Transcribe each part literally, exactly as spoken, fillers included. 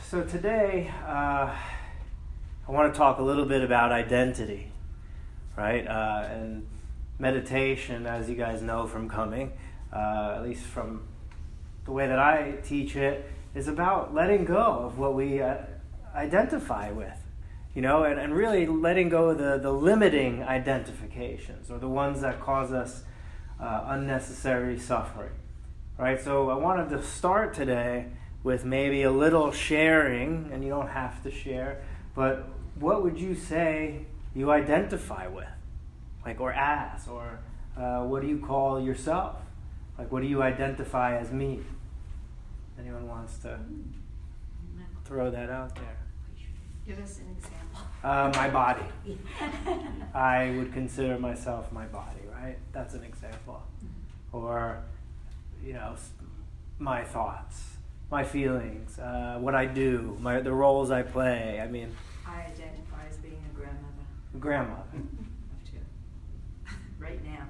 So today, uh, I want to talk a little bit about identity, right? Uh, and meditation, as you guys know from coming, uh, at least from the way that I teach it, is about letting go of what we uh, identify with, you know, and, and really letting go of the, the limiting identifications or the ones that cause us uh, unnecessary suffering, right? So I wanted to start today with maybe a little sharing, and you don't have to share, but what would you say you identify with, like, or as, or uh, what do you call yourself? Like, what do you identify as me? Anyone wants to throw that out there? Give us an example. Uh, my body. I would consider myself my body, right? That's an example. Or, you know, my thoughts, my feelings, uh, what I do, my the roles I play. I mean, I identify as being a grandmother. Grandmother. Of two. Right now.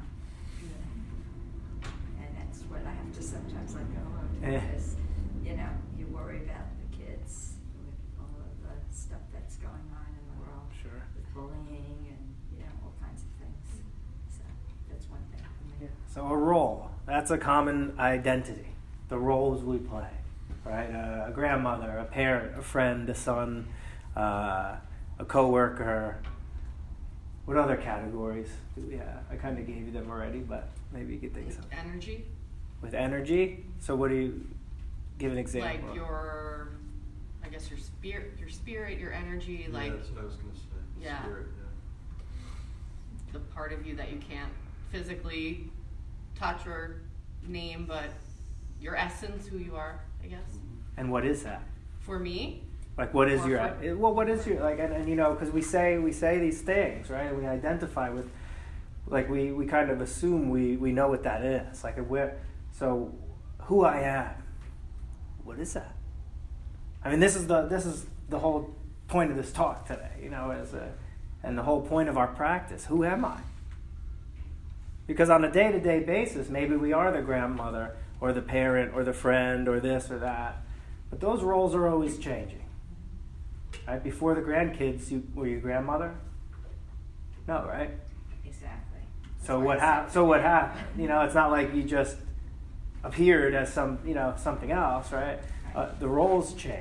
And that's what I have to sometimes let go of. Because, you know, you worry about the kids with all of the stuff that's going on in the world. Sure. With bullying and, you know, all kinds of things. So that's one thing for me. Yeah. So a role, that's a common identity, the roles we play, right? Uh, a grandmother, a parent, a friend, a son, uh, a coworker. What other categories do we have? I kind of gave you them already, but maybe you could think of Energy. With energy? So what do you, give an example. Like your, I guess your spirit, your spirit, your energy, Yeah, like that's what I was going to say. Yeah. Spirit, yeah. the part of you that you can't physically touch or name, but your essence, who you are, I guess. And what is that? For me, Like, what is Or your, for- well, what is your, like, and, and you know, because we say, we say these things, right? We identify with, like, we, we kind of assume we, we know what that is. Like, we're, so, who I am, what is that? I mean, this is the, this is the whole point of this talk today, you know, as a, and the whole point of our practice. Who am I? Because on a day-to-day basis, maybe we are the grandmother, or the parent, or the friend, or this or that. But those roles are always changing. Right? Before the grandkids, you, were you grandmother? No, right? Exactly. So what happened? So what happened? You know, it's not like you just appeared as some, you know, something else, right? Uh, the roles change.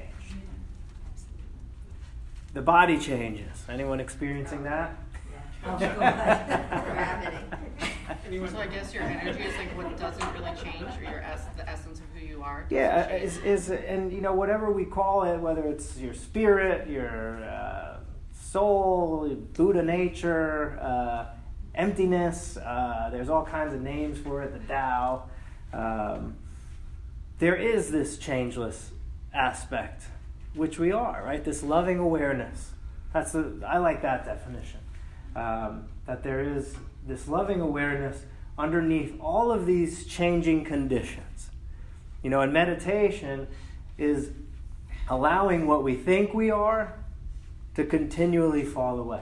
The body changes. Anyone experiencing that? Yeah. Gravity. so I guess your energy is like what doesn't really change, or your es- the essence of who you are. doesn't Yeah, change. is, is and you know, whatever we call it, whether it's your spirit, your uh, soul, Buddha nature, uh, emptiness, uh, there's all kinds of names for it, the Tao. Um, there is this changeless aspect, which we are, right? This loving awareness. That's the, I like that definition. Um, that there is this loving awareness underneath all of these changing conditions. You know, and meditation is allowing what we think we are to continually fall away.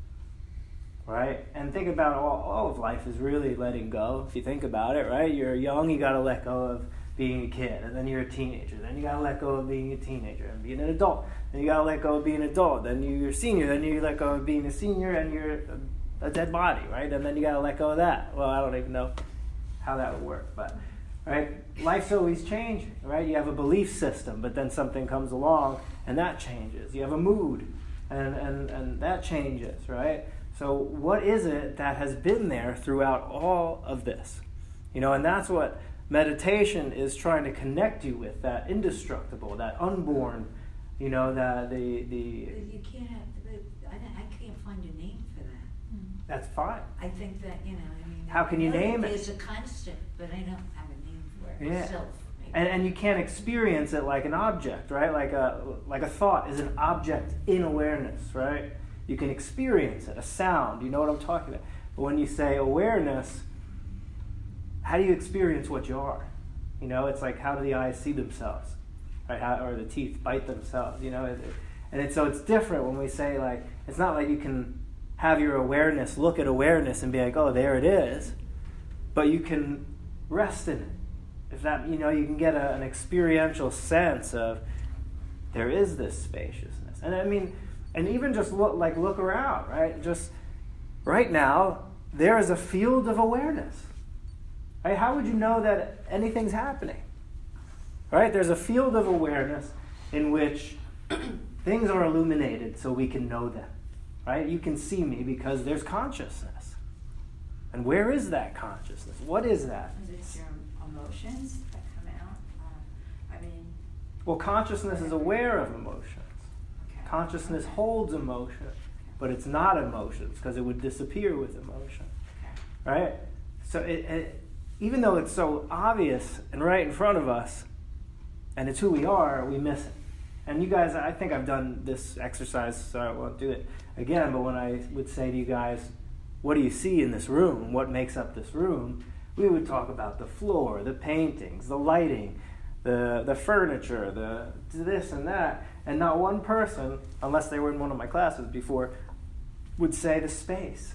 Right? And think about all, all of life is really letting go, if you think about it, right? You're young, you got to let go of being a kid, and then you're a teenager, then you got to let go of being a teenager and being an adult, then you got to let go of being an adult, then you're a senior, then you let go of being a senior and you're a, a dead body, right? And then you got to let go of that. Well, I don't even know how that would work, but right? Life's always changing, right? You have a belief system, but then something comes along and that changes. You have a mood and, and, and that changes, right? So what is it that has been there throughout all of this? You know, and that's what meditation is trying to connect you with, that indestructible, that unborn, you know, that the... the You can't have, I, I can't find a name for that. That's fine. I think that, you know, I mean... How can you I know name it? There's a constant, but I don't have a name for it Yeah. myself. maybe. And, and you can't experience it like an object, right? Like a like a thought is an object in awareness, right? You can experience it, a sound. You know what I'm talking about. But when you say awareness, how do you experience what you are? You know, it's like, how do the eyes see themselves, right? How, or the teeth bite themselves, you know? It, it, and it's, so it's different when we say, like, it's not like you can have your awareness, look at awareness and be like, oh, there it is. But you can rest in it. If that, you know, you can get a, an experiential sense of there is this spaciousness. And I mean, and even just look, like look around, right? Just right now, there is a field of awareness. Right? How would you know that anything's happening? Right? There's a field of awareness in which things are illuminated so we can know them. Right? You can see me because there's consciousness. And where is that consciousness? What is that? Is it your emotions that come out? Uh, I mean... Well, consciousness is aware of emotions. Okay. Consciousness holds emotion, but it's not emotions because it would disappear with emotion. Okay. Right? So it, it, even though it's so obvious and right in front of us, and it's who we are, we miss it. And you guys, I think I've done this exercise, so I won't do it again, but when I would say to you guys, what do you see in this room? What makes up this room? We would talk about the floor, the paintings, the lighting, the the furniture, the this and that. And not one person, unless they were in one of my classes before, would say the space.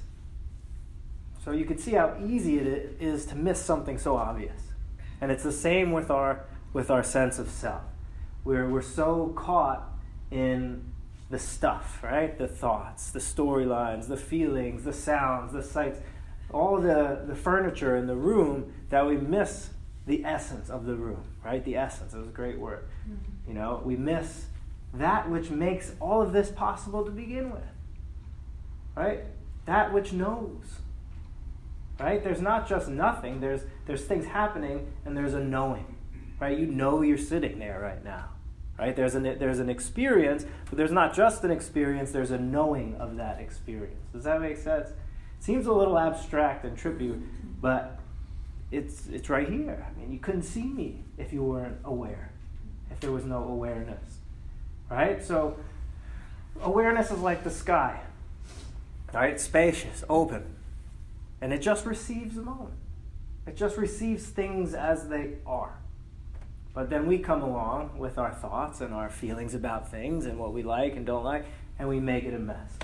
So you can see how easy it is to miss something so obvious. And it's the same with our with our sense of self. We're we're so caught in the stuff, right? The thoughts, the storylines, the feelings, the sounds, the sights, all the, the furniture in the room that we miss the essence of the room, right? The essence, it was a great word. Mm-hmm. You know, we miss that which makes all of this possible to begin with, right? That which knows, right? There's not just nothing, there's there's things happening and there's a knowing, right? You know you're sitting there right now. Right? There's an there's an experience, but there's not just an experience, there's a knowing of that experience. Does that make sense? It seems a little abstract and trippy, but it's it's right here. I mean, you couldn't see me if you weren't aware, if there was no awareness. Right? So awareness is like the sky. Right? Spacious, open. And it just receives the moment. It just receives things as they are. But then we come along with our thoughts and our feelings about things and what we like and don't like, and we make it a mess.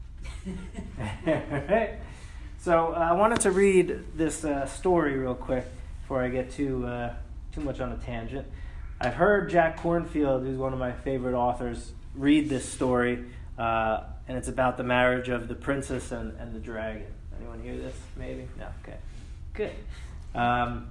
Right? So uh, I wanted to read this uh, story real quick before I get too uh, too much on a tangent. I've heard Jack Kornfield, who's one of my favorite authors, read this story, uh, and it's about the marriage of the princess and, and the dragon. Anyone hear this? Maybe? No? Okay. Good. Um,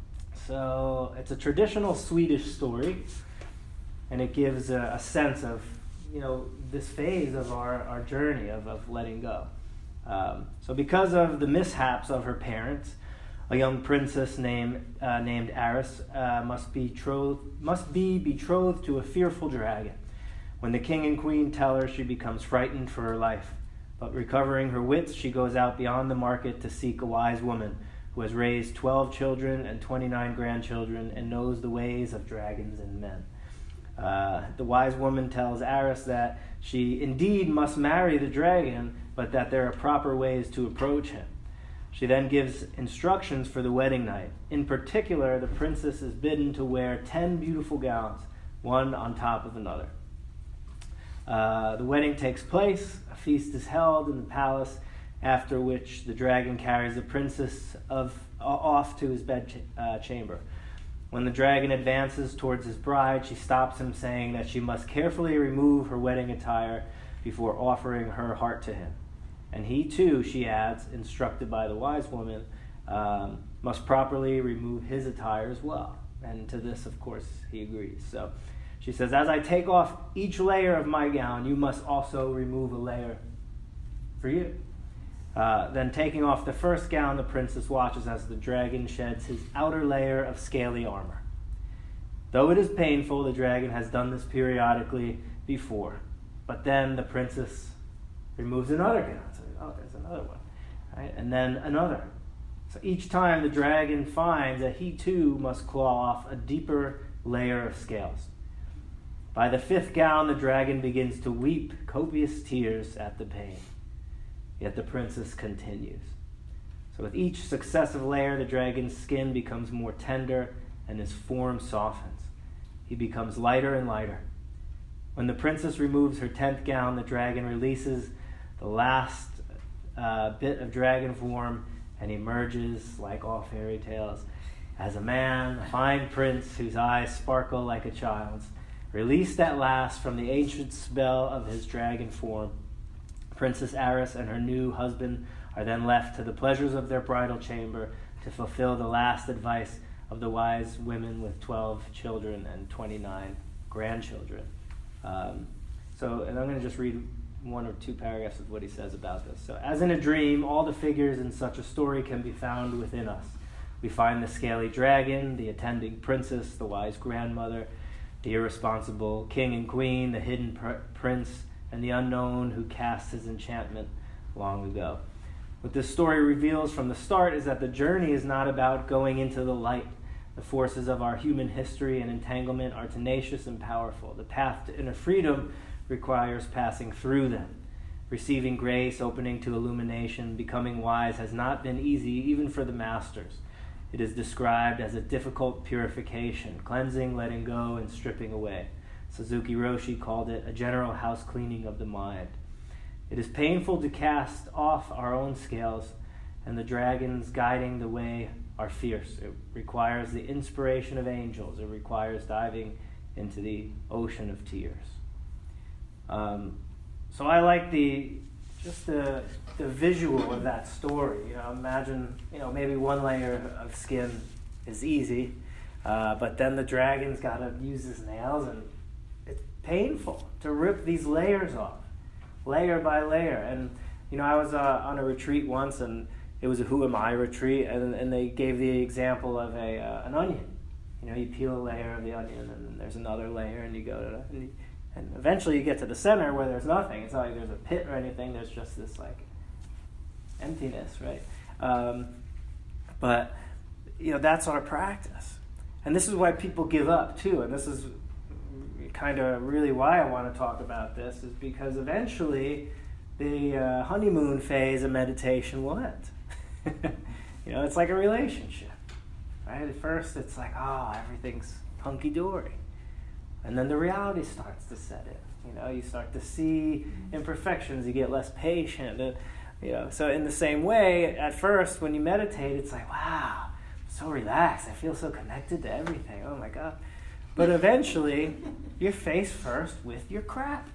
So it's a traditional Swedish story, and it gives a, a sense of, you know, this phase of our, our journey of, of letting go. Um, so because of the mishaps of her parents, a young princess named uh, named Aris uh, must be betrothed must be betrothed to a fearful dragon. When the king and queen tell her, she becomes frightened for her life. But recovering her wits, she goes out beyond the market to seek a wise woman who has raised twelve children and twenty-nine grandchildren and knows the ways of dragons and men. Uh, the wise woman tells Aris that she indeed must marry the dragon, but that there are proper ways to approach him. She then gives instructions for the wedding night. In particular, the princess is bidden to wear ten beautiful gowns, one on top of another. Uh, the wedding takes place, a feast is held in the palace, after which the dragon carries the princess of, uh, off to his bed ch- uh, chamber. When the dragon advances towards his bride, she stops him, saying that she must carefully remove her wedding attire before offering her heart to him. And he too, she adds, instructed by the wise woman, um, must properly remove his attire as well. And to this, of course, he agrees. So she says, as I take off each layer of my gown, you must also remove a layer for you. Uh, then taking off the first gown, the princess watches as the dragon sheds his outer layer of scaly armor. Though it is painful, the dragon has done this periodically before. But then the princess removes another gown. So, oh, there's another one. Right? And then another. So each time the dragon finds that he too must claw off a deeper layer of scales. By the fifth gown, the dragon begins to weep copious tears at the pain. Yet the princess continues. So with each successive layer, the dragon's skin becomes more tender and his form softens. He becomes lighter and lighter. When the princess removes her tenth gown, the dragon releases the last uh, bit of dragon form and emerges, like all fairy tales, as a man, a fine prince whose eyes sparkle like a child's, Released at last from the ancient spell of his dragon form, Princess Aris and her new husband are then left to the pleasures of their bridal chamber to fulfill the last advice of the wise women with twelve children and twenty-nine grandchildren. Um, so, and I'm going to just read one or two paragraphs of what he says about this. So, as in a dream, all the figures in such a story can be found within us. We find the scaly dragon, the attending princess, the wise grandmother, the irresponsible king and queen, the hidden pr- prince, and the unknown who cast his enchantment long ago. What this story reveals from the start is that the journey is not about going into the light. The forces of our human history and entanglement are tenacious and powerful. The path to inner freedom requires passing through them. Receiving grace, opening to illumination, becoming wise has not been easy even for the masters. It is described as a difficult purification, cleansing, letting go, and stripping away. Suzuki Roshi called it a general house cleaning of the mind. It is painful to cast off our own scales, and the dragons guiding the way are fierce. It requires the inspiration of angels. It requires diving into the ocean of tears. Um, so I like the just the the visual of that story. You know, imagine you know maybe one layer of skin is easy, uh, but then the dragon's got to use his nails, and it's painful to rip these layers off, layer by layer. And you know, I was uh, on a retreat once, and it was a Who Am I retreat, and and they gave the example of a uh, an onion. You know, you peel a layer of the onion, and then there's another layer, and you go to and, you, and eventually you get to the center where there's nothing. It's not like there's a pit or anything. There's just this like emptiness, right? Um, but you know, that's our practice, and this is why people give up too. And this is kind of really why I want to talk about this, is because eventually the uh, honeymoon phase of meditation will end. You know, it's like a relationship, right? At first it's like, oh, everything's hunky-dory. And then the reality starts to set in. You know, you start to see imperfections, you get less patient. And, you know, so in the same way, at first when you meditate, it's like, wow, I'm so relaxed. I feel so connected to everything. Oh my God. But eventually, you're faced first with your crap,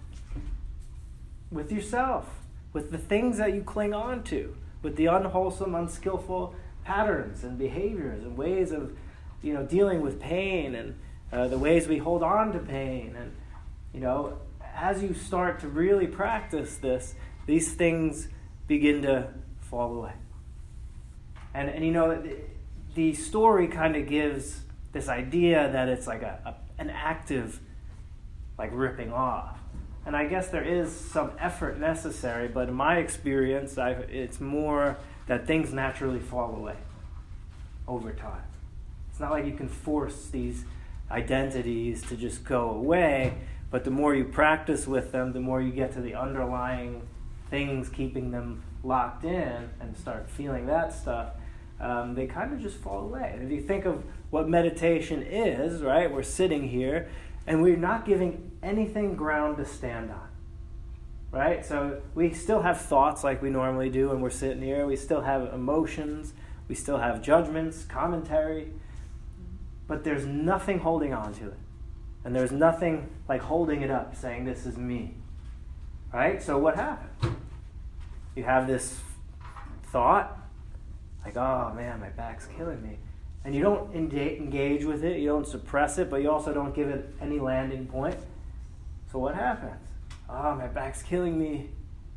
with yourself, with the things that you cling on to, with the unwholesome, unskillful patterns and behaviors and ways of, you know, dealing with pain, and uh, the ways we hold on to pain. And, you know, as you start to really practice this, these things begin to fall away. And, and you know, the, the story kind of gives this idea that it's like a, a an active, like, ripping off. And I guess there is some effort necessary, but in my experience, I've, it's more that things naturally fall away over time. It's not like you can force these identities to just go away, but the more you practice with them, the more you get to the underlying things keeping them locked in and start feeling that stuff, um, they kind of just fall away. And if you think of what meditation is, right, we're sitting here, and we're not giving anything ground to stand on, right? So we still have thoughts like we normally do when we're sitting here. We still have emotions. We still have judgments, commentary. But there's nothing holding on to it. And there's nothing like holding it up, saying, this is me, right? So what happens? You have this thought, like, oh man, my back's killing me. And you don't engage with it, you don't suppress it, but you also don't give it any landing point. So what happens? Oh, my back's killing me.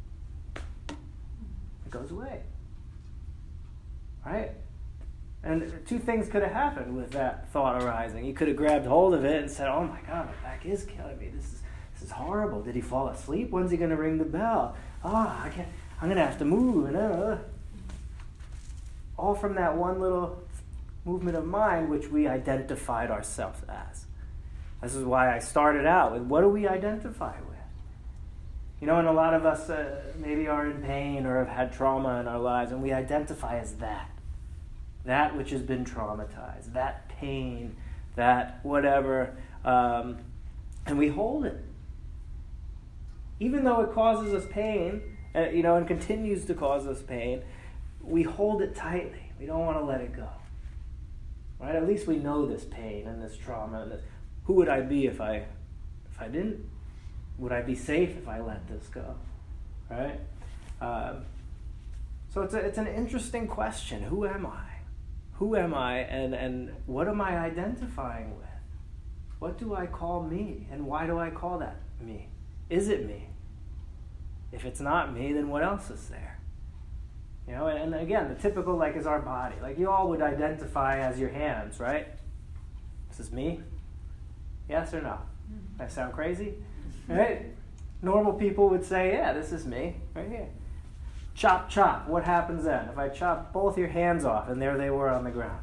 It goes away. Right? And two things could have happened with that thought arising. You could have grabbed hold of it and said, oh my God, my back is killing me. This is this is horrible. Did he fall asleep? When's he going to ring the bell? Oh, I can't, I'm going to have to move. And uh, all from that one little movement of mind which we identified ourselves as. This is why I started out with, what do we identify with? You know, and a lot of us uh, maybe are in pain or have had trauma in our lives, and we identify as that. That which has been traumatized, that pain, that whatever, um, and we hold it. Even though it causes us pain, uh, you know, and continues to cause us pain, we hold it tightly. We don't want to let it go. Right? At least we know this pain and this trauma and this. Who would I be if I if I didn't? Would I be safe if I let this go? Right? Um, so it's a, it's an interesting question. Who am I? Who am I, and, and what am I identifying with? What do I call me, and why do I call that me? Is it me? If it's not me, then what else is there? You know, and, and again, the typical, like, is our body. Like, you all would identify as your hands, right? This is me? Yes or no? I sound crazy? Right? Normal people would say, yeah, this is me, right here. Chop, chop. What happens then? If I chop both your hands off, and there they were on the ground.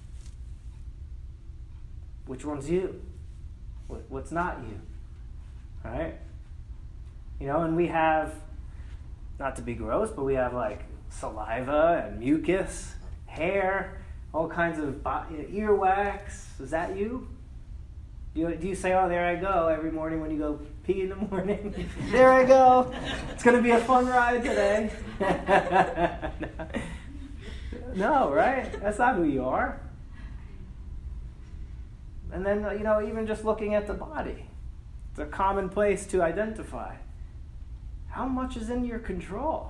Which one's you? What's not you? Right? You know, and we have, not to be gross, but we have like saliva and mucus, hair, all kinds of body, earwax. Is that you? Do you, do you say, oh, there I go, every morning when you go pee in the morning? There I go. It's going to be a fun ride today. No, right? That's not who you are. And then, you know, even just looking at the body, it's a common place to identify. How much is in your control?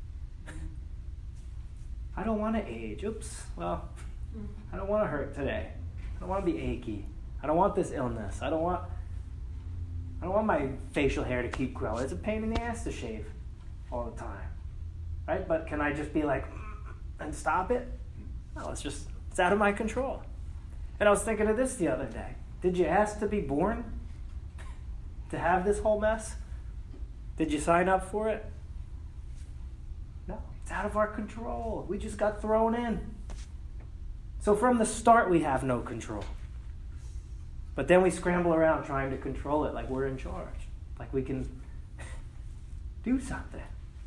I don't want to age. Oops. Well, I don't want to hurt today. I don't want to be achy. I don't want this illness. I don't want I don't want my facial hair to keep growing. It's a pain in the ass to shave all the time. Right? But can I just be like, and stop it? No, it's just, it's out of my control. And I was thinking of this the other day. Did you ask to be born? To have this whole mess? Did you sign up for it? No, it's out of our control. We just got thrown in. So from the start, we have no control. But then we scramble around trying to control it like we're in charge. Like we can do something.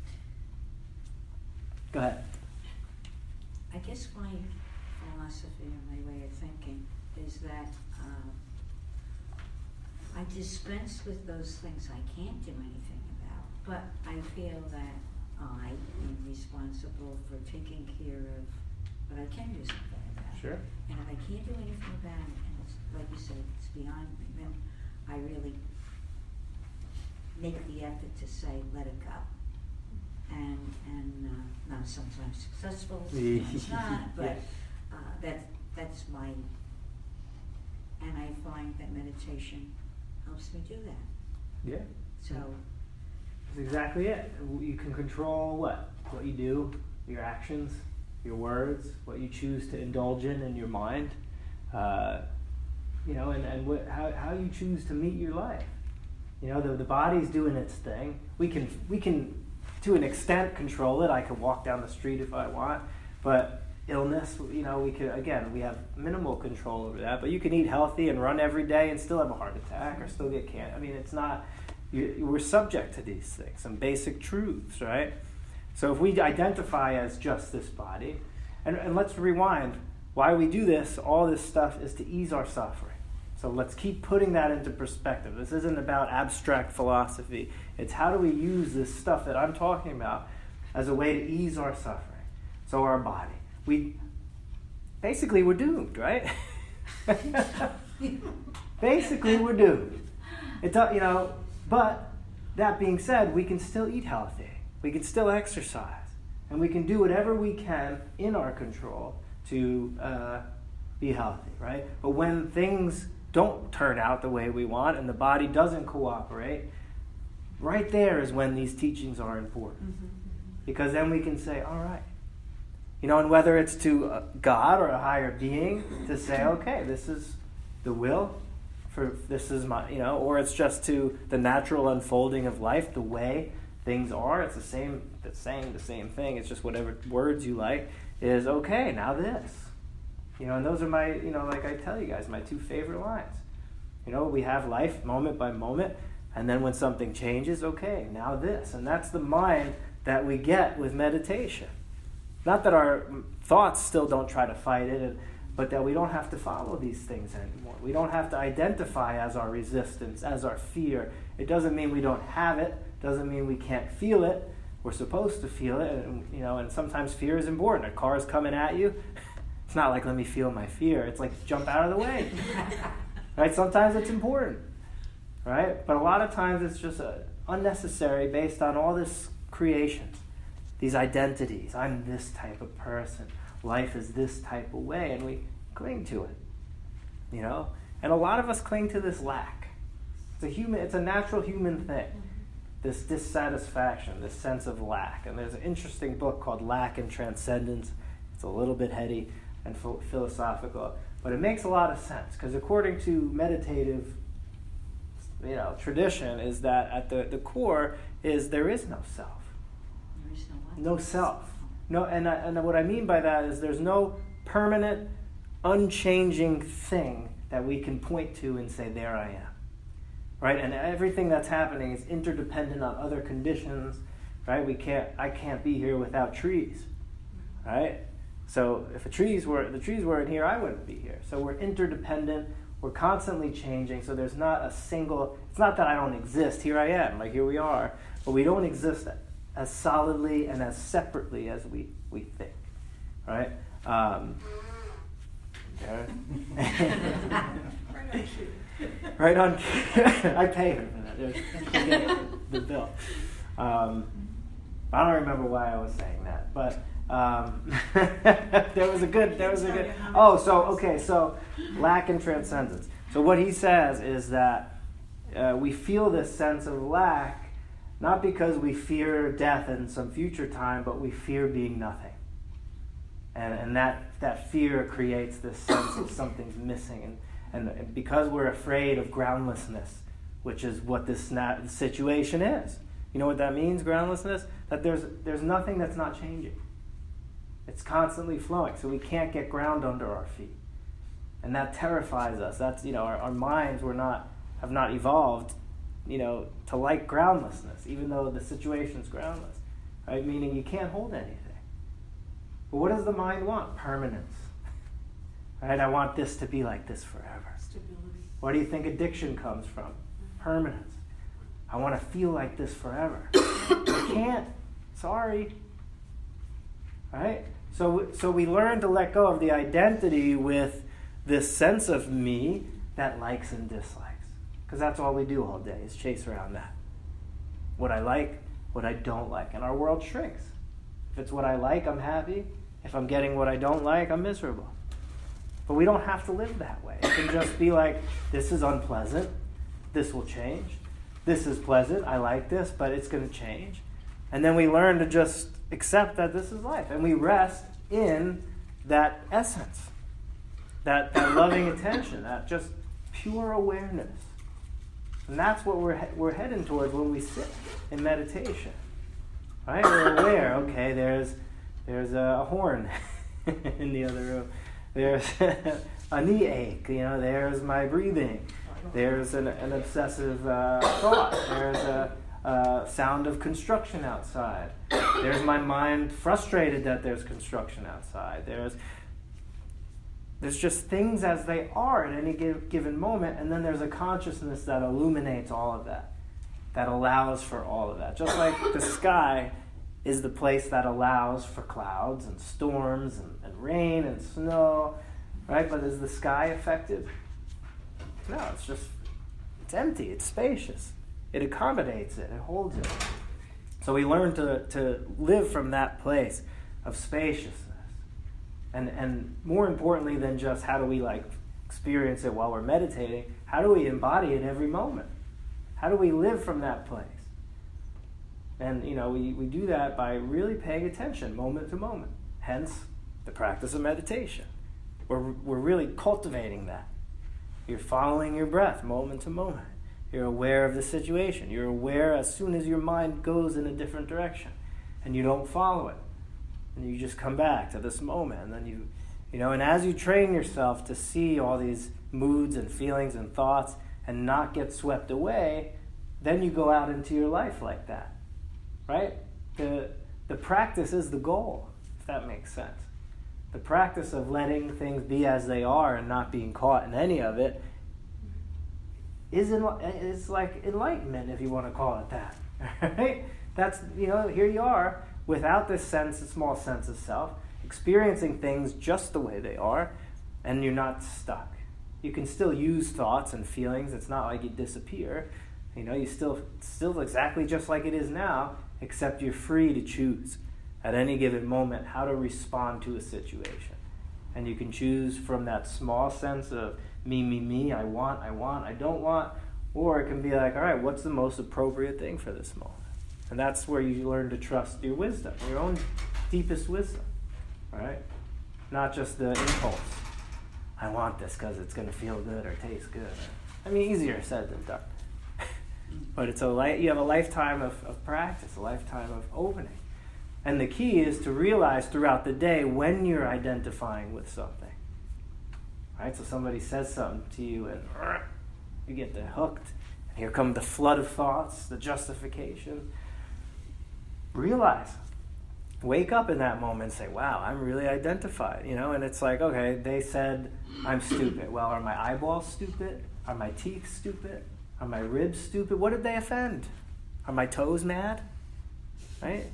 Go ahead. I guess my philosophy and my way of thinking is that uh, I dispense with those things I can't do anything about, but I feel that I am responsible for taking care of what I can do something about. Sure. And if I can't do anything about it, and it's, like you said, it's beyond me, then I really make the effort to say, let it go. And and uh, not sometimes successful, sometimes not, but uh, that that's my. And I find that meditation helps me do that. Yeah. So. That's exactly it. You can control what? What you do, your actions, your words, what you choose to indulge in in your mind, uh, you know, and, and what, how, how you choose to meet your life. You know, the, the body's doing its thing. We can, we can, to an extent, control it. I can walk down the street if I want, but illness, you know, we could, again, we have minimal control over that, but you can eat healthy and run every day and still have a heart attack or still get cancer. I mean, it's not... You, we're subject to these things, some basic truths, right? So if we identify as just this body, and, and let's rewind, why we do this, all this stuff is to ease our suffering. So let's keep putting that into perspective. This isn't about abstract philosophy. It's how do we use this stuff that I'm talking about as a way to ease our suffering. So our body. We basically we're doomed, right? Basically we're doomed. It, you know, but that being said, we can still eat healthy. We can still exercise. And we can do whatever we can in our control to uh, be healthy, right? But when things don't turn out the way we want and the body doesn't cooperate, right there is when these teachings are important. Mm-hmm. Because then we can say, all right. You know, and whether it's to uh, God or a higher being, to say, okay, this is the will. For this is my, you know, or it's just to the natural unfolding of life, the way things are. It's the same, it's saying the same thing. It's just whatever words you like is okay. Now this, you know, and those are my, you know, like I tell you guys, my two favorite lines. You know, we have life moment by moment, and then when something changes, okay, now this, and that's the mind that we get with meditation. Not that our thoughts still don't try to fight it. And, but that we don't have to follow these things anymore. We don't have to identify as our resistance, as our fear. It doesn't mean we don't have it. Doesn't mean we can't feel it. We're supposed to feel it, and, you know. And sometimes fear is important. A car's coming at you. It's not like let me feel my fear. It's like jump out of the way, right? Sometimes it's important. right? But a lot of times it's just uh, unnecessary based on all this creation, these identities. I'm this type of person. Life is this type of way, and we cling to it, you know? And a lot of us cling to this lack. It's a human, it's a natural human thing, this dissatisfaction, this sense of lack. And there's an interesting book called Lack and Transcendence. It's a little bit heady and ph- philosophical, but it makes a lot of sense, because according to meditative, you know, tradition, is that at the, the core is there is no self. There is no what? No self. No, and I, and what I mean by that is there's no permanent, unchanging thing that we can point to and say, there I am. Right? And everything that's happening is interdependent on other conditions. Right? We can't I can't be here without trees. Right? So if the trees were the trees weren't here, I wouldn't be here. So we're interdependent, we're constantly changing, so there's not a single, it's not that I don't exist, here I am, like here we are, but we don't exist as solidly and as separately as we, we think. Right? Um, yeah. Right on. I pay her for that. There's the, the bill. Um, I don't remember why I was saying that, but um, there was a good. There was a good. Oh, so okay. So lack and transcendence. So what he says is that uh, we feel this sense of lack not because we fear death in some future time, but we fear being nothing. And, and that, that fear creates this sense of something's missing. And, and because we're afraid of groundlessness, which is what this na- situation is. You know what that means, groundlessness? That there's, there's nothing that's not changing. It's constantly flowing, so we can't get ground under our feet. And that terrifies us. That's, you know, our, our minds were not, have not evolved, you know, to like groundlessness, even though the situation's groundless. Right? Meaning you can't hold anything. But what does the mind want? Permanence. Right? I want this to be like this forever. Stability. Where do you think addiction comes from? Permanence. I want to feel like this forever. I can't. Sorry. Right? So, so we learn to let go of the identity with this sense of me that likes and dislikes. Because that's all we do all day is chase around that. What I like, what I don't like. And our world shrinks. If it's what I like, I'm happy. If I'm getting what I don't like, I'm miserable. But we don't have to live that way. It can just be like, this is unpleasant. This will change. This is pleasant. I like this, but it's going to change. And then we learn to just accept that this is life. And we rest in that essence. That, that loving attention. That just pure awareness. And that's what we're, he- we're heading towards when we sit in meditation. Right? We're aware, okay, there's there's a horn in the other room. There's a knee ache, you know, there's my breathing. There's an, an obsessive uh, thought. There's a, a sound of construction outside. There's my mind frustrated that there's construction outside. There's there's just things as they are at any give, given moment, and then there's a consciousness that illuminates all of that, that allows for all of that. Just like the sky is the place that allows for clouds and storms and, and rain and snow, right? But is the sky affected? No, it's just, it's empty, it's spacious. It accommodates it, it holds it. So we learn to, to live from that place of spaciousness. And and more importantly than just how do we like experience it while we're meditating, how do we embody it every moment? How do we live from that place? And, you know, we, we do that by really paying attention moment to moment. Hence, the practice of meditation. We're, we're really cultivating that. You're following your breath moment to moment. You're aware of the situation. You're aware as soon as your mind goes in a different direction. And you don't follow it. And you just come back to this moment. And then you, you know, and as you train yourself to see all these moods and feelings and thoughts and not get swept away, then you go out into your life like that. Right? The the practice is the goal, if that makes sense. The practice of letting things be as they are and not being caught in any of it is enli- is like enlightenment, if you want to call it that. Right? That's, you know, here you are without this sense, a small sense of self, experiencing things just the way they are, and you're not stuck. You can still use thoughts and feelings. It's not like you disappear. You know, you still still exactly just like it is now, except you're free to choose at any given moment how to respond to a situation. And you can choose from that small sense of me, me, me, I want, I want, I don't want, or it can be like, all right, what's the most appropriate thing for this moment? And that's where you learn to trust your wisdom, your own deepest wisdom, right? Not just the impulse. I want this because it's going to feel good or taste good. I mean, easier said than done. But it's a li- you have a lifetime of, of practice, a lifetime of opening. And the key is to realize throughout the day when you're identifying with something. Right? So somebody says something to you and uh, you get the hooked. And here come the flood of thoughts, the justification. Realize. Wake up in that moment and say, wow, I'm really identified. You know, and it's like, okay, they said I'm stupid. Well, are my eyeballs stupid? Are my teeth stupid? Are my ribs stupid? What did they offend? Are my toes mad? Right?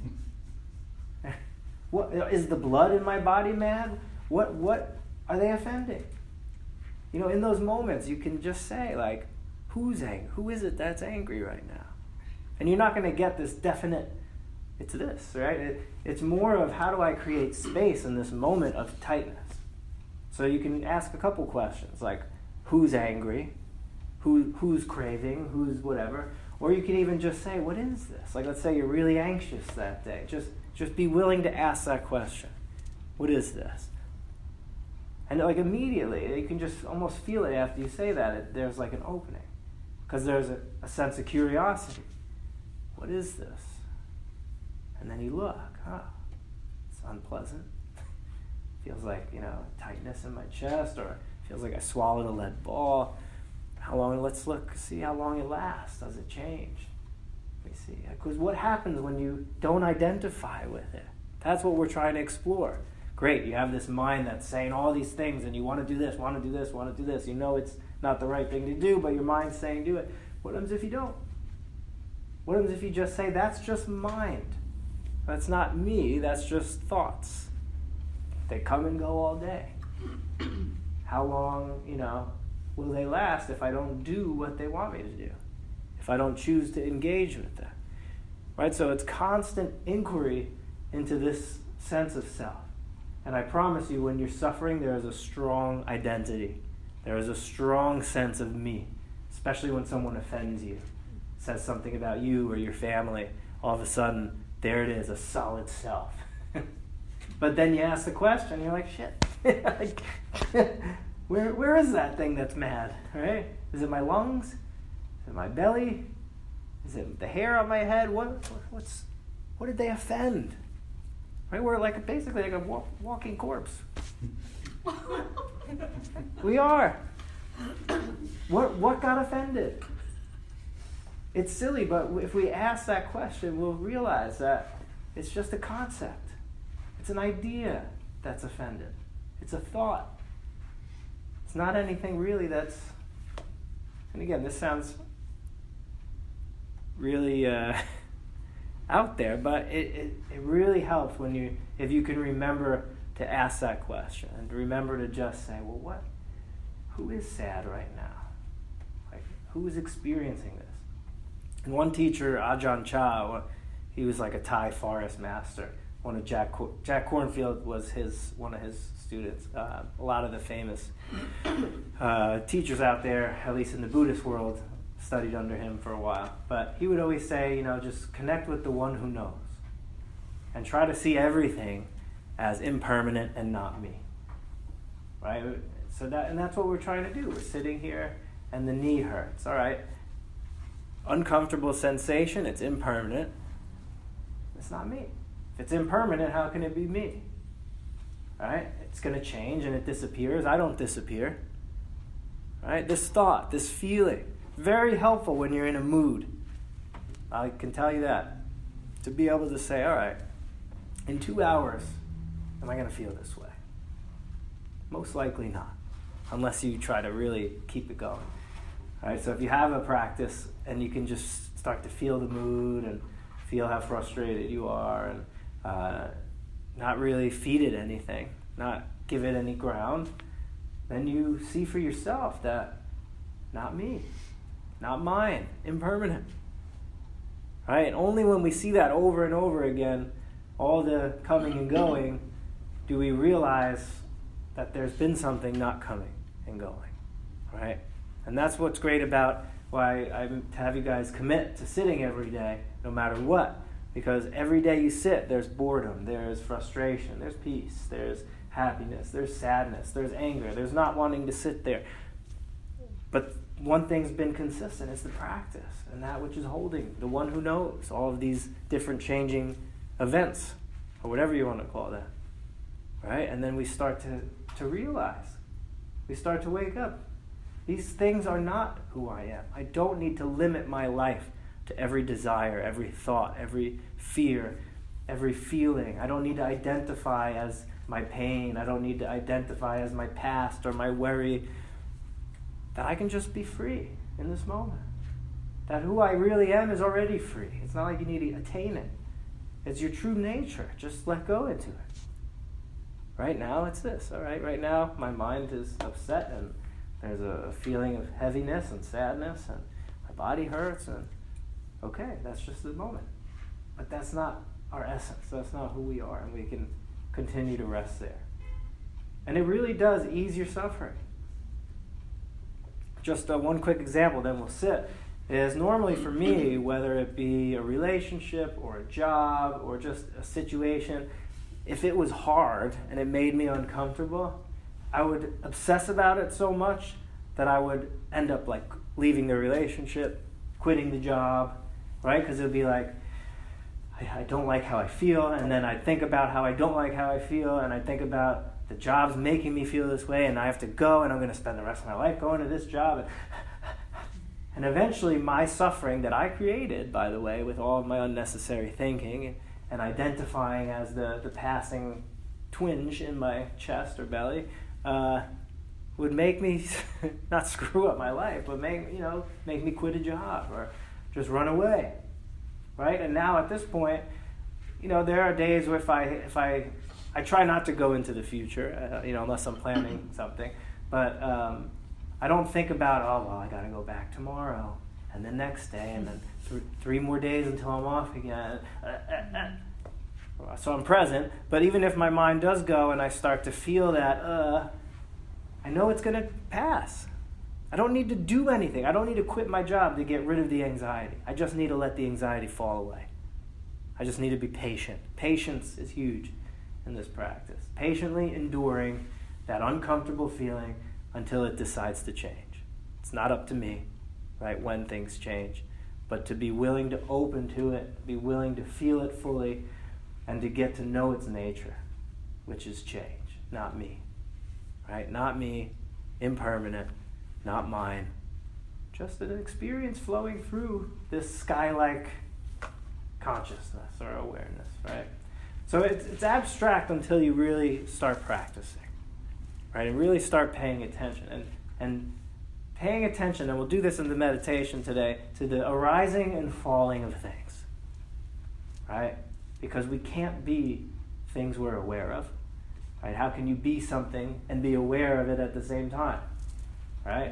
What is the blood in my body mad? What what are they offending? You know, in those moments you can just say, like, who's angry? Who is it that's angry right now? And you're not going to get this definite, it's this, right? It, it's more of how do I create space in this moment of tightness? So you can ask a couple questions, like who's angry? Who who's craving? Who's whatever? Or you can even just say, what is this? Like, let's say you're really anxious that day. Just just be willing to ask that question. What is this? And like immediately, you can just almost feel it after you say that. It, there's like an opening. Because there's a, a sense of curiosity. What is this? And then you look. Huh, it's unpleasant. Feels like, you know, tightness in my chest, or feels like I swallowed a lead ball. How long? Let's look, see how long it lasts. Does it change? Let me see. Because what happens when you don't identify with it? That's what we're trying to explore. Great, you have this mind that's saying all these things, and you want to do this, want to do this, want to do this. You know it's not the right thing to do, but your mind's saying do it. What happens if you don't? What happens if you just say, that's just mind? That's not me, that's just thoughts. They come and go all day. How long, you know, will they last if I don't do what they want me to do? If I don't choose to engage with them? Right? So it's constant inquiry into this sense of self. And I promise you, when you're suffering, there is a strong identity. There is a strong sense of me, especially when someone offends you, says something about you or your family. All of a sudden, there it is, a solid self. But then you ask the question, you're like, shit. where where is that thing that's mad? Right? Is it my lungs? Is it my belly? Is it the hair on my head? What what's what did they offend? Right? We're like basically like a walk, walking corpse. We are. What what got offended? It's silly, but if we ask that question, we'll realize that it's just a concept. It's an idea that's offended. It's a thought. It's not anything really that's... And again, this sounds really uh, out there, but it, it, it really helps when you, if you can remember to ask that question and remember to just say, well, what, who is sad right now? Like, who is experiencing this? And one teacher, Ajahn Chah, he was like a Thai forest master. One of Jack Jack Cornfield was his one of his students. Uh, a lot of the famous uh, teachers out there, at least in the Buddhist world, studied under him for a while. But he would always say, you know, just connect with the one who knows, and try to see everything as impermanent and not me. Right? So that and that's what we're trying to do. We're sitting here, and the knee hurts. All right. Uncomfortable sensation. It's impermanent. It's not me. If it's impermanent, how can it be me? Right? It's going to change and it disappears. I don't disappear. Right? This thought, this feeling, very helpful when you're in a mood. I can tell you that. To be able to say, all right, in two hours, am I going to feel this way? Most likely not, unless you try to really keep it going. All right? So if you have a practice and you can just start to feel the mood and feel how frustrated you are and uh, not really feed it anything, not give it any ground, then you see for yourself that not me, not mine, impermanent. Right? And only when we see that over and over again, all the coming and going, do we realize that there's been something not coming and going. Right? And that's what's great about why I have you guys commit to sitting every day, no matter what. Because every day you sit, there's boredom, there's frustration, there's peace, there's happiness, there's sadness, there's anger, there's not wanting to sit there. But one thing's been consistent, it's the practice, and that which is holding, the one who knows all of these different changing events, or whatever you want to call that. Right? And then we start to, to realize, we start to wake up. These things are not who I am. I don't need to limit my life to every desire, every thought, every fear, every feeling. I don't need to identify as my pain. I don't need to identify as my past or my worry. That I can just be free in this moment. That who I really am is already free. It's not like you need to attain it. It's your true nature. Just let go into it. Right now, it's this. All right, right now, my mind is upset and there's a feeling of heaviness and sadness and my body hurts and okay, that's just the moment. But that's not our essence. That's not who we are, and we can continue to rest there. And it really does ease your suffering. Just uh, one quick example, then we'll sit, is normally for me, whether it be a relationship or a job or just a situation, if it was hard and it made me uncomfortable, I would obsess about it so much that I would end up like leaving the relationship, quitting the job, right? Because it would be like, I, I don't like how I feel, and then I'd think about how I don't like how I feel, and I'd think about the job's making me feel this way, and I have to go, and I'm going to spend the rest of my life going to this job. And, and eventually my suffering that I created, by the way, with all of my unnecessary thinking and identifying as the, the passing twinge in my chest or belly, uh, would make me not screw up my life, but make you know make me quit a job or just run away, right? And now at this point, you know, there are days where if I if I I try not to go into the future, uh, you know, unless I'm planning something, but um, I don't think about oh well I got to go back tomorrow and the next day and then th- three more days until I'm off again. Uh, uh, uh. So I'm present, but even if my mind does go and I start to feel that, uh, I know it's going to pass. I don't need to do anything. I don't need to quit my job to get rid of the anxiety. I just need to let the anxiety fall away. I just need to be patient. Patience is huge in this practice. Patiently enduring that uncomfortable feeling until it decides to change. It's not up to me, right, when things change, but to be willing to open to it, be willing to feel it fully, and to get to know its nature, which is change, not me. Right? Not me, impermanent, not mine. Just an experience flowing through this sky-like consciousness or awareness, right? So it's, it's abstract until you really start practicing, right? And really start paying attention. And, and paying attention, and we'll do this in the meditation today, to the arising and falling of things, right? Because we can't be things we're aware of. Right? How can you be something and be aware of it at the same time? Right?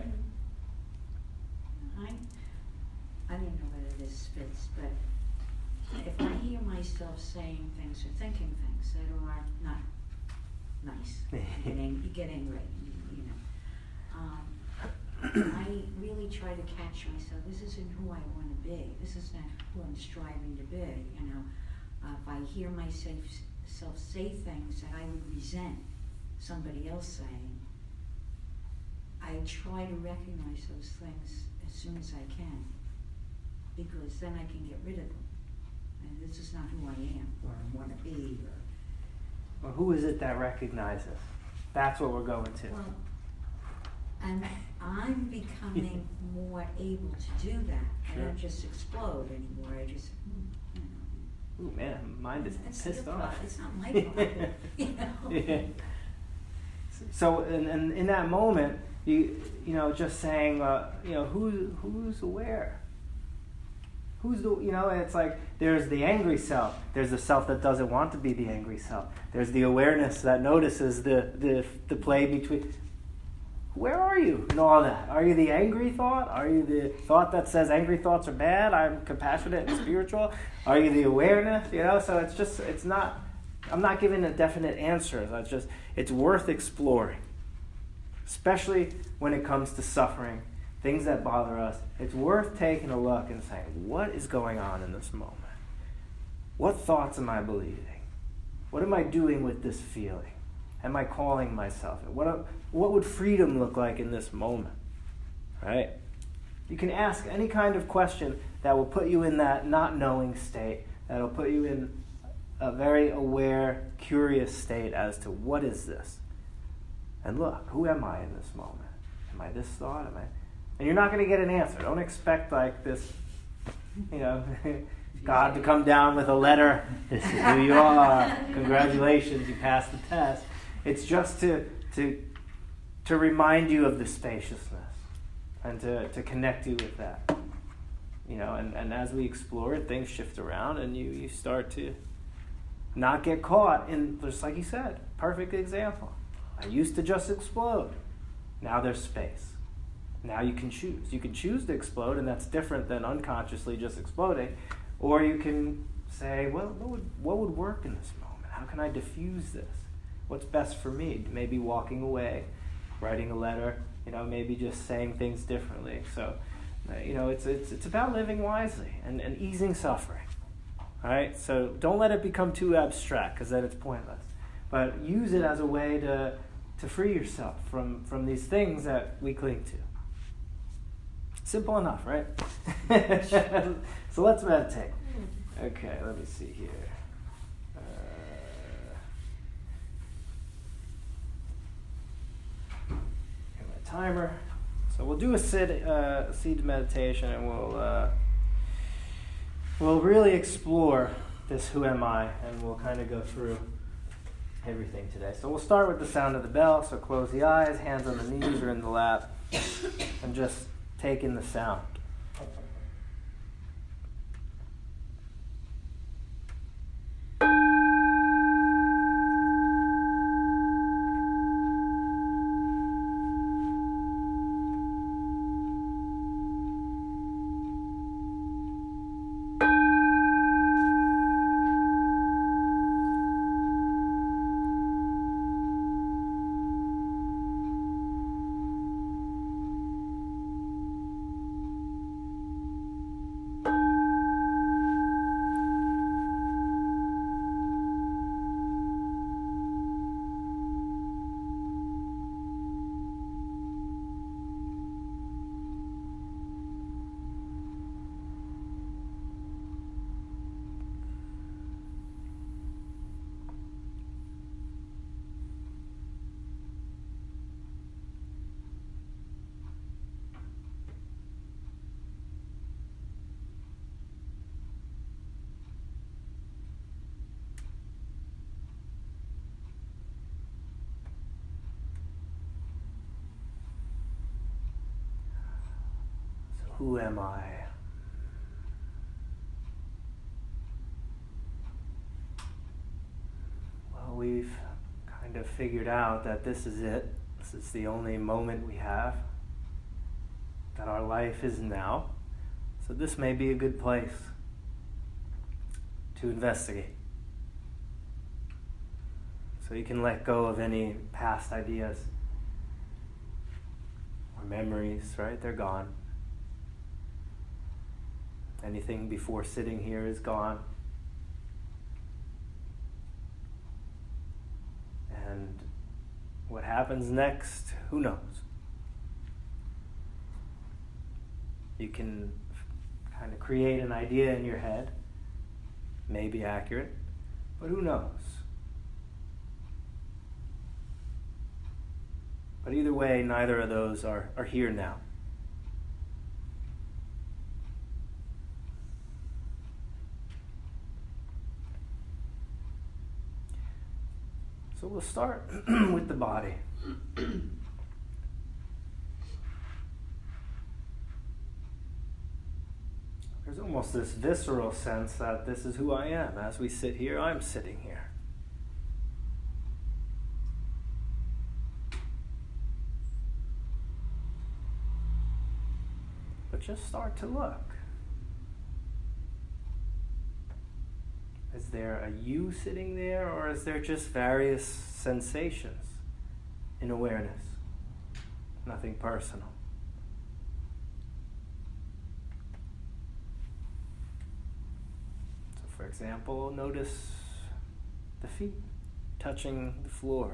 I, I don't know whether this fits, but if I hear myself saying things or thinking things that are not nice, you get, ang- you get angry, you, you know. Um, I really try to catch myself. This isn't who I want to be. This is not who I'm striving to be, you know. Uh, if I hear myself self say things that I would resent somebody else saying, I try to recognize those things as soon as I can, because then I can get rid of them. And this is not who I am or I want to be. Or Well, who is it that recognizes? That's what we're going to. Well, and I'm becoming more able to do that. Sure. I don't just explode anymore. I just, you know. Ooh, man, mine is It's pissed your off. problem. It's not my problem, you know. Yeah. So, and, and in that moment, you you know, just saying, uh, you know, who who's aware? Who's the, you know, it's like there's the angry self. There's the self that doesn't want to be the angry self. There's the awareness that notices the the, the play between. where are you in all that? Are you the angry thought? Are you the thought that says angry thoughts are bad? I'm compassionate and spiritual. Are you the awareness? You know, so it's just, it's not, I'm not giving a definite answer. It's just, it's worth exploring, especially when it comes to suffering, things that bother us. It's worth taking a look and saying, what is going on in this moment? What thoughts am I believing? What am I doing with this feeling? Am I calling myself? What, what would freedom look like in this moment? Right? You can ask any kind of question that will put you in that not knowing state, that will put you in a very aware, curious state as to what is this? And look, who am I in this moment? Am I this thought? Am I? And you're not going to get an answer. Don't expect like this, you know, God to come down with a letter. This is who you are. Congratulations, you passed the test. It's just to to to remind you of the spaciousness and to, to connect you with that. You know, and, and as we explore it, things shift around and you, you start to not get caught in, just like you said, perfect example. I used to just explode. Now there's space. Now you can choose. You can choose to explode, and that's different than unconsciously just exploding. Or you can say, well, what would what would work in this moment? How can I diffuse this? What's best for me? Maybe walking away, writing a letter, you know, maybe just saying things differently. So, uh, you know, it's it's it's about living wisely and, and easing suffering. All right? So don't let it become too abstract, because then it's pointless. But use it as a way to to free yourself from, from these things that we cling to. Simple enough, right? So let's meditate. Okay, let me see here. Uh, here's my timer. So we'll do a sit, uh, seed meditation, and we'll uh, we'll really explore this who am I, and we'll kind of go through everything today. So we'll start with the sound of the bell. So close the eyes, hands on the knees or in the lap, and just take in the sound. Who am I? Well, we've kind of figured out that this is it. This is the only moment we have, that our life is now. So this may be a good place to investigate. So you can let go of any past ideas or memories, right? They're gone. Anything before sitting here is gone. And what happens next, who knows? You can kind of create an idea in your head, may be accurate, but who knows? But either way, neither of those are, are here now. So we'll start with the body. There's almost this visceral sense that this is who I am. As we sit here, I'm sitting here. just start to look. Is there a you sitting there, or is there just various sensations in awareness? Nothing personal. So, for example, notice the feet touching the floor.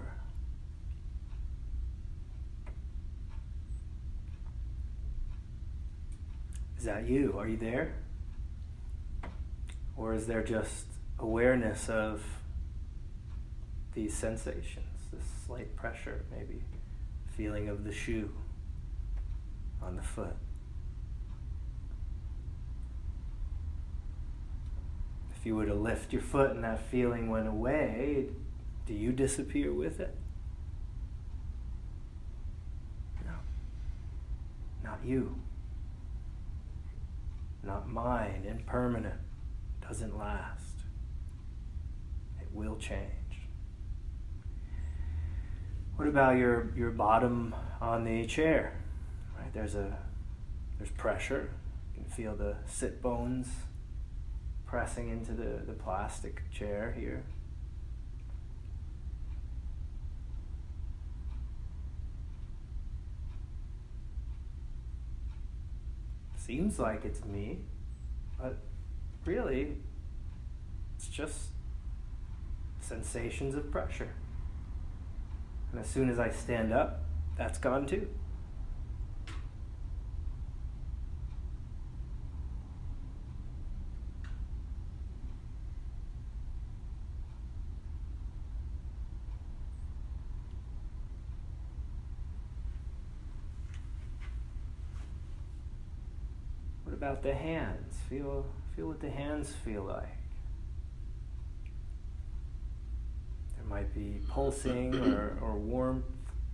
Is that you? Are you there? Or is there just awareness of these sensations, this slight pressure, maybe feeling of the shoe on the foot? If you were to lift your foot and that feeling went away, do you disappear with it? No. Not you. Not mine, impermanent, doesn't last. It will change. What about your, your bottom on the chair? Right, there's a there's pressure. You can feel the sit bones pressing into the, the plastic chair here. Seems like it's me, but really, it's just sensations of pressure. And as soon as I stand up, that's gone too. What about the hands? Feel, feel what the hands feel like. There might be pulsing or, or warmth.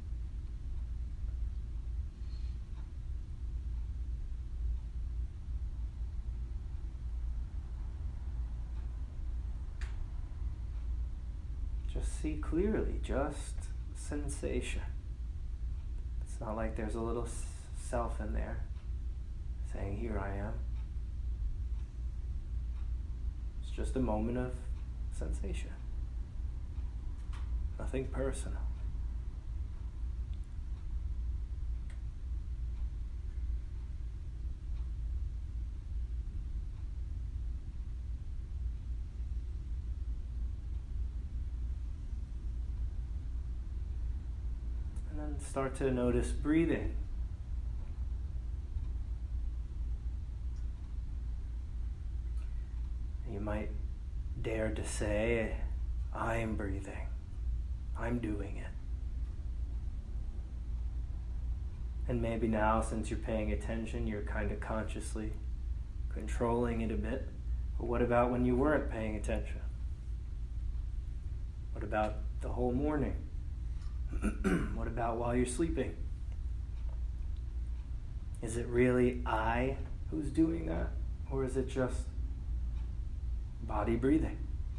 Just see clearly, just sensation. It's not like there's a little s- self in there saying, here I am. It's just a moment of sensation. Nothing personal. And then start to notice breathing. You might dare to say, I am breathing. I'm doing it. And maybe now, since you're paying attention, you're kind of consciously controlling it a bit. But what about when you weren't paying attention? What about the whole morning? What about while you're sleeping? Is it really I who's doing that? Or is it just body breathing?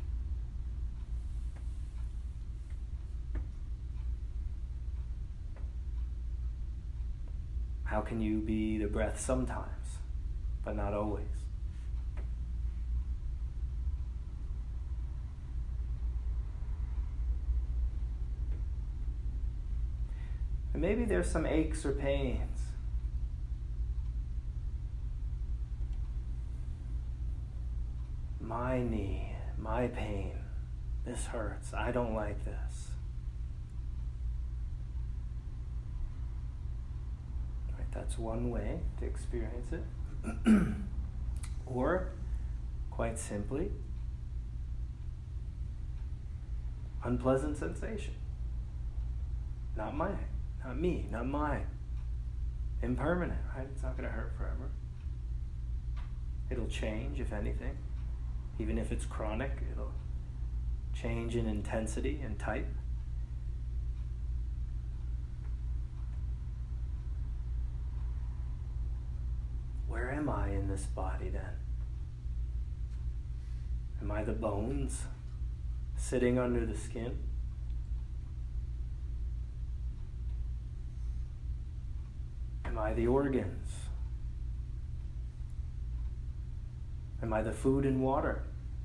How can you be the breath sometimes, but not always? And maybe there's some aches or pains. My knee, my pain, this hurts, I don't like this. Right, that's one way to experience it. Or, quite simply, unpleasant sensation. Not mine, not me, not mine. Impermanent, right? It's not going to hurt forever. It'll change, if anything. Even if it's chronic, it'll change in intensity and type. Where am I in this body then? Am I the bones sitting under the skin? Am I the organs Am I the food and water?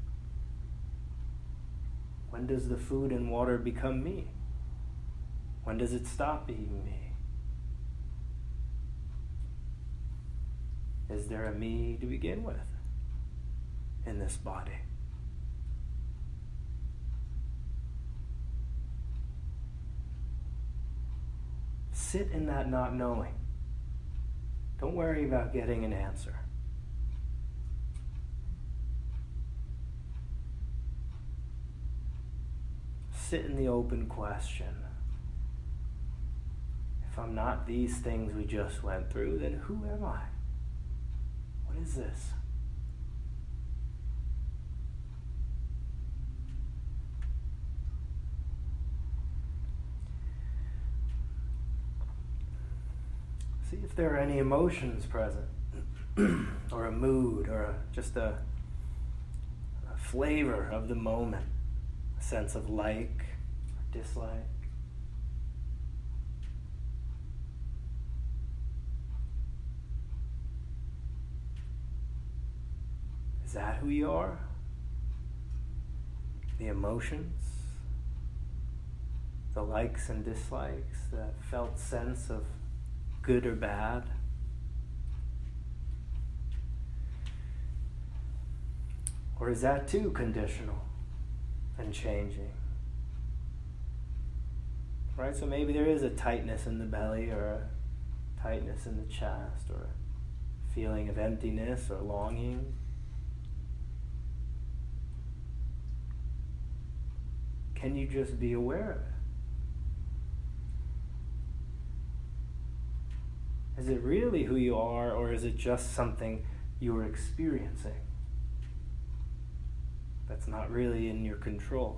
When does the food and water become me? When does it stop being me? Is there a me to begin with in this body? Sit in that not knowing. Don't worry about getting an answer. Sit in the open question. If I'm not these things we just went through, then who am I? What is this? See if there are any emotions present, or a mood, or a, just a, a flavor of the moment, a sense of like or dislike. Is that who you are? The emotions, the likes and dislikes, the felt sense of good or bad? Or is that too conditional and changing? Right? So maybe there is a tightness in the belly, or a tightness in the chest, or a feeling of emptiness or longing. Can you just be aware of it? Is it really who you are, or is it just something you're experiencing that's not really in your control?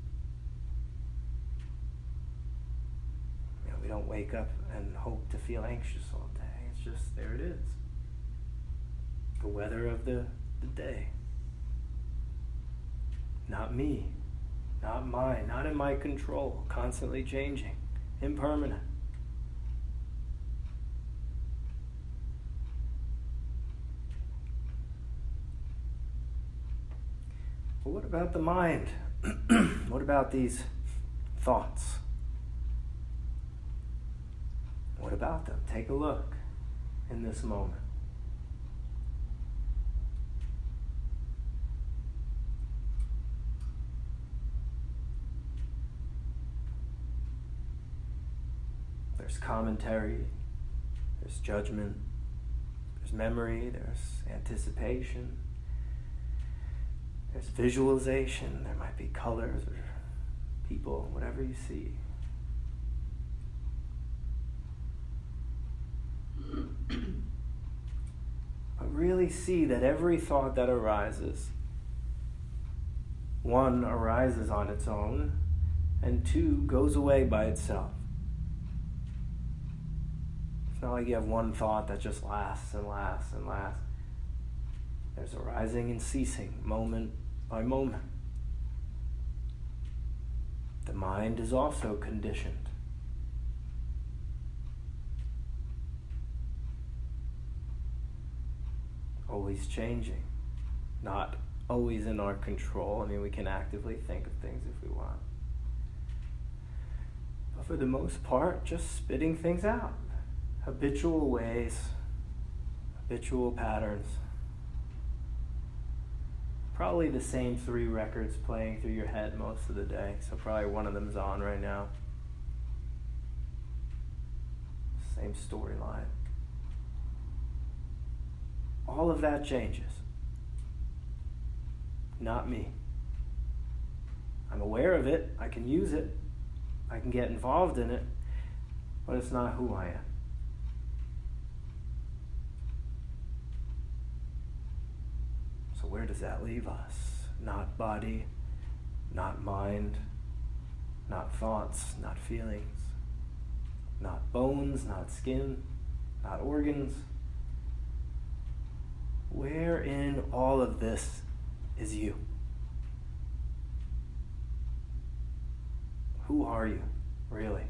You know, we don't wake up and hope to feel anxious all day. It's just, there it is. The weather of the, the day. Not me, not mine, not in my control, constantly changing, impermanent. But what about the mind? What about these thoughts? What about them? Take a look in this moment. There's commentary, there's judgment, there's memory, there's anticipation. There's visualization, there might be colors or people, whatever you see. But really see that every thought that arises, one, arises on its own, and two, goes away by itself. It's not like you have one thought that just lasts and lasts and lasts. There's arising and ceasing, moment by moment. The mind is also conditioned. Always changing, not always in our control. I mean, we can actively think of things if we want. But for the most part, just spitting things out. Habitual ways, habitual patterns. Probably the same three records playing through your head most of the day, so probably one of them's on right now. Same storyline. All of that changes. Not me. I'm aware of it, I can use it, I can get involved in it, but it's not who I am. So where does that leave us? Not body, not mind, not thoughts, not feelings, not bones, not skin, not organs. Where in all of this is you? Who are you, really?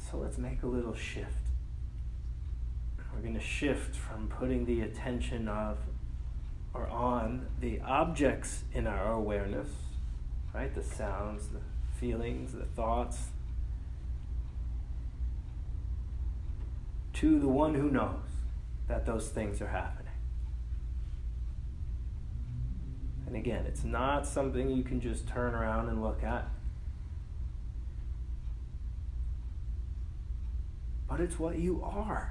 So let's make a little shift. We're going to shift from putting the attention of or on the objects in our awareness, right? The sounds, the feelings, the thoughts, to the one who knows that those things are happening. And again, it's not something you can just turn around and look at. But it's what you are.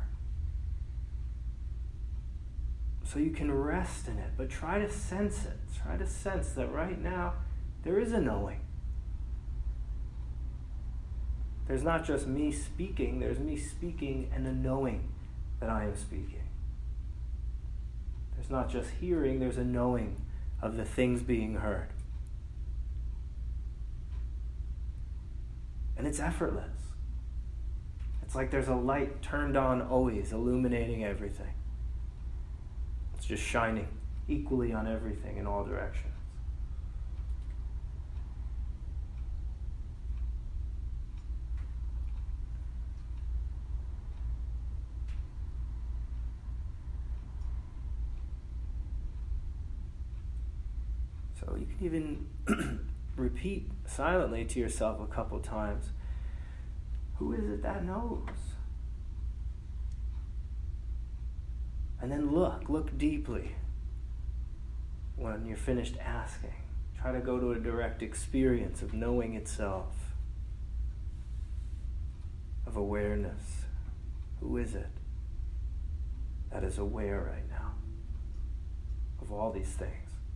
So you can rest in it, but try to sense it. Try to sense that right now there is a knowing. There's not just me speaking, there's me speaking and a knowing that I am speaking. There's not just hearing, there's a knowing of the things being heard. And it's effortless. It's like there's a light turned on always, illuminating everything. It's just shining equally on everything in all directions. So you can even repeat silently to yourself a couple times, who is it that knows? And then look, look deeply when you're finished asking. Try to go to a direct experience of knowing itself, of awareness. Who is it that is aware right now of all these things?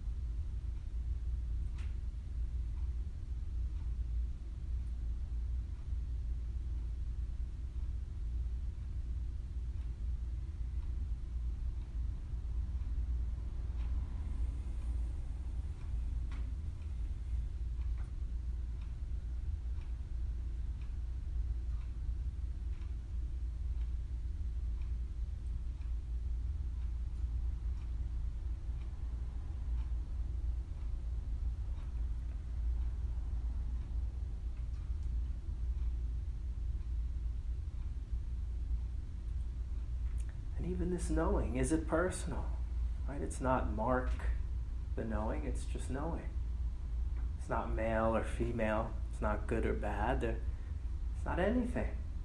And even this knowing, is it personal? Right? It's not Mark, the knowing, it's just knowing. It's not male or female. It's not good or bad. It's not anything.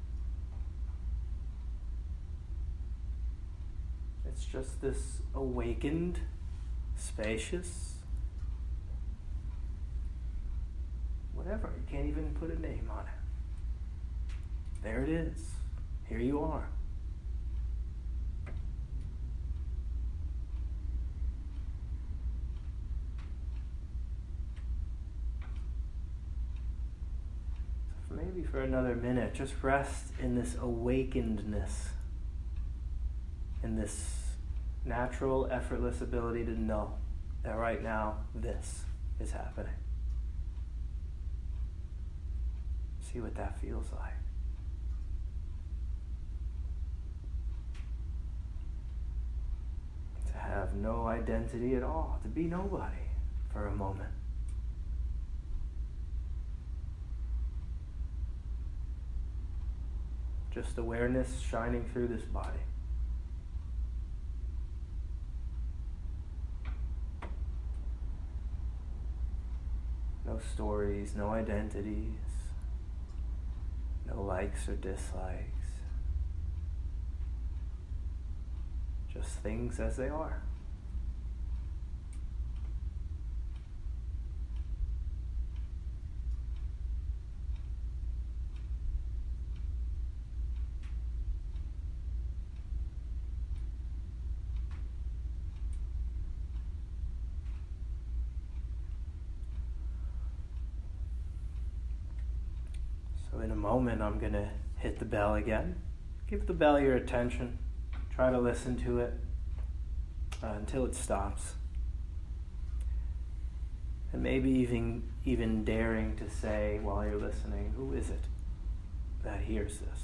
It's just this awakened, spacious, whatever. You can't even put a name on it. There it is. Here you are. Maybe for another minute, just rest in this awakenedness, in this natural, effortless ability to know that right now this is happening. See what that feels like. To have no identity at all, to be nobody for a moment. Just awareness shining through this body. No stories, no identities, no likes or dislikes. Just things as they are. So in a moment, I'm going to hit the bell again. Give the bell your attention. Try to listen to it uh, until it stops. And maybe even, even daring to say while you're listening, who is it that hears this?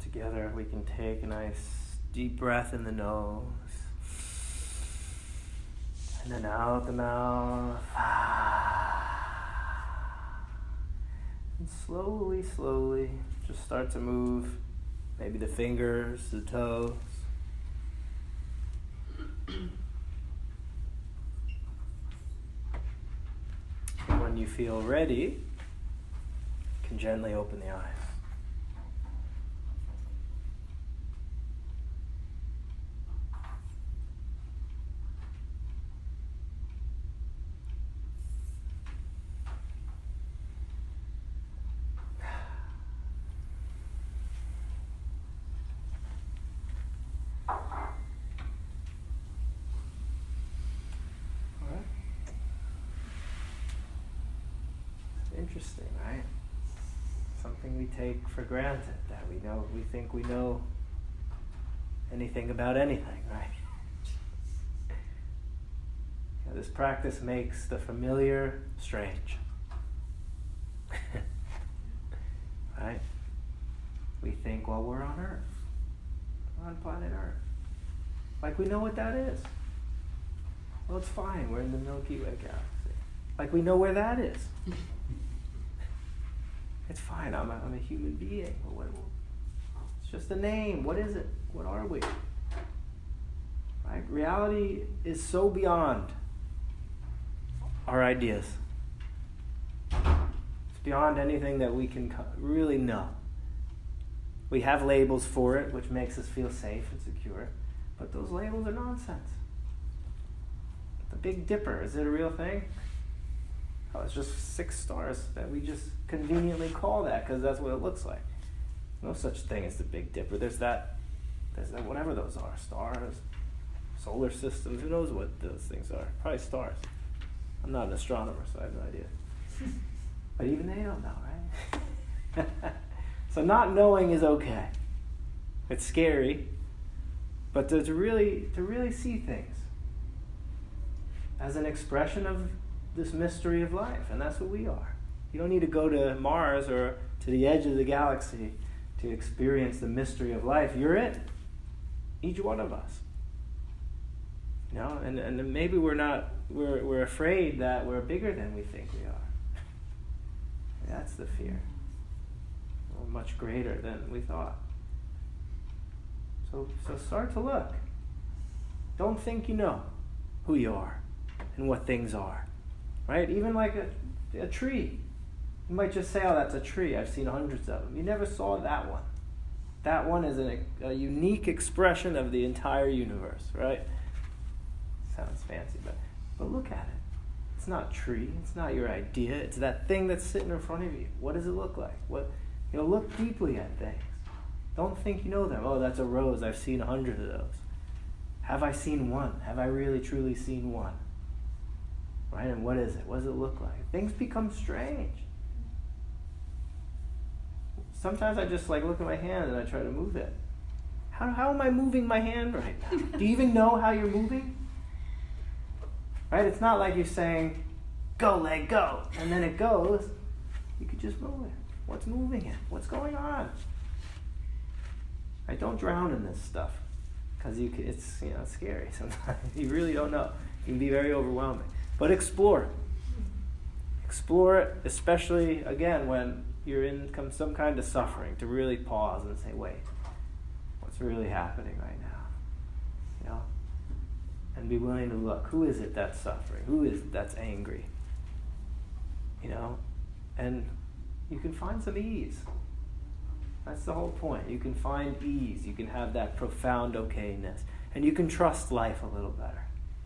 together, we can take a nice deep breath in the nose. And then out the mouth. And slowly, slowly, just start to move maybe the fingers, the toes. And when you feel ready, you can gently open the eyes. Interesting, right? Something we take for granted, that we know, we think we know anything about anything, right? You know, this practice makes the familiar strange. Right? We think, well, we're on Earth. We're on planet Earth. Like we know what that is. Well, it's fine. We're in the Milky Way galaxy. Like we know where that is. It's fine, I'm a, I'm a human being. But what, it's just a name. What is it? What are we? Right? Reality is so beyond our ideas. It's beyond anything that we can co- really know. We have labels for it, which makes us feel safe and secure. But those labels are nonsense. The Big Dipper, is it a real thing? Oh, it's just six stars that we just conveniently call that because that's what it looks like. No such thing as the Big Dipper. There's that, there's that, whatever those are, stars, solar systems, who knows what those things are. Probably stars. I'm not an astronomer, so I have no idea. But even they don't know, right? So not knowing is okay. It's scary, but to, to really to really see things as an expression of this mystery of life, and that's what we are. You don't need to go to Mars or to the edge of the galaxy to experience the mystery of life. You're it. Each one of us. You know, and, and maybe we're not we're we're afraid that we're bigger than we think we are. That's the fear. We're much greater than we thought. So so start to look. Don't think you know who you are and what things are. Right? Even like a, a tree. You might just say, oh, that's a tree. I've seen hundreds of them. You never saw that one. That one is a, a unique expression of the entire universe, right? Sounds fancy, but, but look at it. It's not a tree. It's not your idea. It's that thing that's sitting in front of you. What does it look like? What, you know, look deeply at things. Don't think you know them. Oh, that's a rose. I've seen a hundred of those. Have I seen one? Have I really, truly seen one? Right? And what is it? What does it look like? Things become strange. Sometimes I just like look at my hand and I try to move it. How, how am I moving my hand right now? Do you even know how you're moving? Right? It's not like you're saying, go leg, go. And then it goes. You could just move it. What's moving it? What's going on? Right? Don't drown in this stuff. Because you can, it's you know it's scary sometimes. You really don't know. It can be very overwhelming. But explore. Explore it, especially, again, when you're in some kind of suffering, to really pause and say, wait, what's really happening right now? You know? And be willing to look. Who is it that's suffering? Who is it that's angry? You know? And you can find some ease. That's the whole point. You can find ease. You can have that profound okayness. And you can trust life a little better.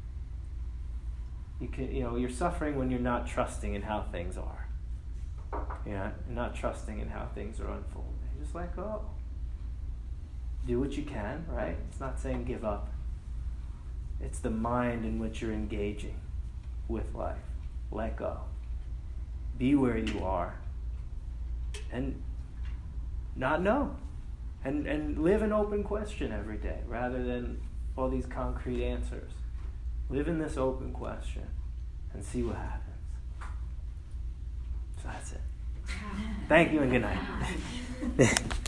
You can, you know, you're suffering when you're not trusting in how things are. Yeah, you're not trusting in how things are unfolding. Just let go. Do what you can, right? It's not saying give up. It's the mind in which you're engaging with life. Let go. Be where you are. And not know. And and live an open question every day rather than all these concrete answers. Live in this open question and see what happens. So that's it. Thank you and good night.